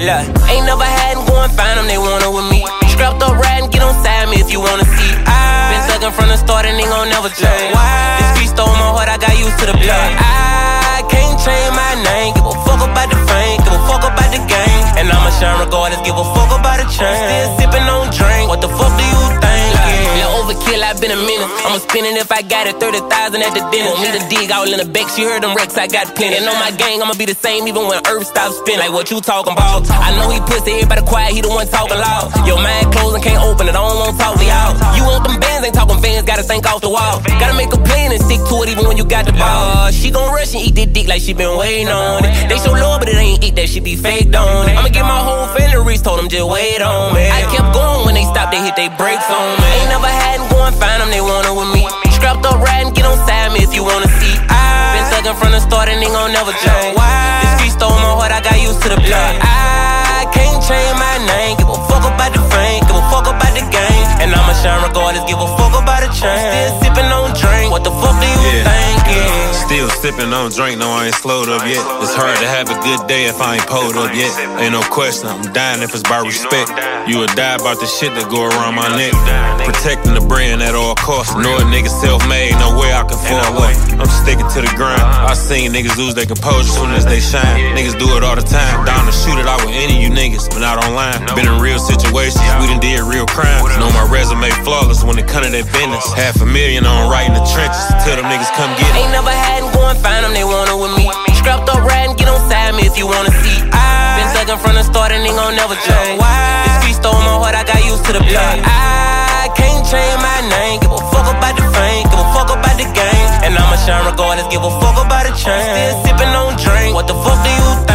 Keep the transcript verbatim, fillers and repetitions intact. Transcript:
Look, ain't never had them, go and find them, they want it with me. Scrapped up riding, get on side me if you wanna see. I been thuggin' from the start and ain't gon' never change. This beat stole my heart, I got used to the blood. I can't change my name, give a fuck about the fame, give a fuck about the game. And I'ma shine regardless, give a fuck about the chain. Still sippin' on drink, what the fuck do you think? Yeah, yeah overkill, I been a minute. I'ma spin it if I got it, thirty thousand at the dinner. Want me to dig all in the back, she heard them wrecks, I got plenty. And on my gang, I'ma be the same even when Earth stops spinning. Like what you talking about? I know he pussy, everybody quiet, he the one talking loud. Your mind closed and can't open it, I don't wanna talk to y'all. You want them bands, ain't talking fans, gotta think off the wall. Gotta make a plan and stick to it even when you got the ball. She gon' rush and eat that dick like she been waiting on it. They show love, but it ain't eat that, she be faked on it. I'ma get my whole family reach, told them just wait on me. I kept going when they stopped, they hit they brakes on me. Ain't never had them, go and find them, they want it with me. Scrapped up riding, get on side me if you wanna see. I been thuggin' from the start and ain't gon' never change. This beat stole my heart, I got used to the blood. I can't change my name, give a fuck about the fame, give a fuck about the game. And I'ma shine regardless, give a fuck about the chain. Still sippin' on drink, what the fuck do you yeah. think? Yeah. Still sippin' on drink, no I ain't slowed up yet. It's hard to have a good day if I ain't pulled up yet. Ain't no question, I'm dying if it's by respect. You would die about the shit that go around my neck. Protecting the brand at all costs. Know a nigga self-made, no way I can fall away. I'm sticking to the grind. I seen niggas lose their composure soon as they shine. Niggas do it all the time. Down to shoot it out with any of you niggas, but not online. Been in real situations, we done did real crimes. Know my resume flawless when it come to that business. Half a million on right in the trenches. Tell them niggas come get it. Ain't never had them, go and find them, they want it with me. Scrapped up riding, get on side me if you wanna see. I been thuggin' from the start and ain't gon' never change. This beat stole my heart, I got used to the blood. I can't change my name, give a fuck about the fame, give a fuck about the game. And I'ma shine regardless, give a fuck about the chain. Still sippin' on drink, what the fuck do you think?